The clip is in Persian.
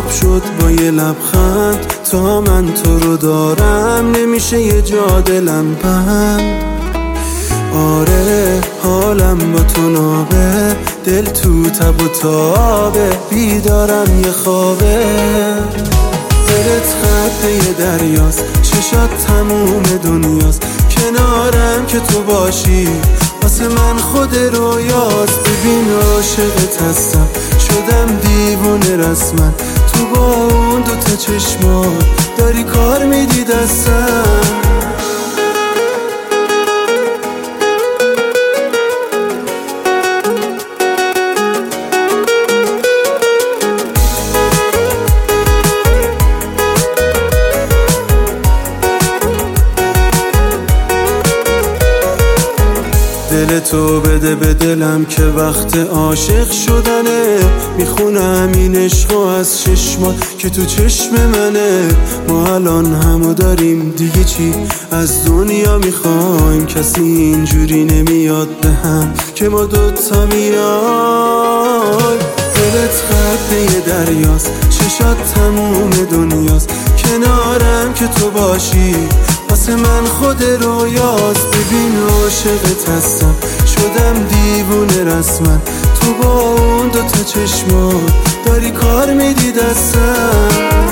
آب شد با یه لبخند. تا من تو رو دارم نمیشه یه جا دلم بند. آره حالم با تو نابه، دل تو تب و تابه، بیدارم یه خوابه. دلت خط یه دریاست، چشات تموم دنیاست، کنارم که تو باشی واسه من خود رویاست. ببین عاشقت هستم، شدم دیوونه رسما، تو با اون دوتا چشمات داری کار میدی دستم. دل تو بده به دلم که وقت عاشق شدنه. میخونم این عشقو از چشمات که تو چشم منه. ما الان همو داریم دیگه چی از دنیا میخوایم؟ کسی اینجوری نمیاد به هم که ما دوتا میایم. دلت خط یه دریاست، چشات تموم دنیاست، کنارم که تو باشی واسه من خود رویاست. ببین عاشقت هستم، شدم دیوونه رسما، تو با اون دوتا چشمات داری کار میدی دستم.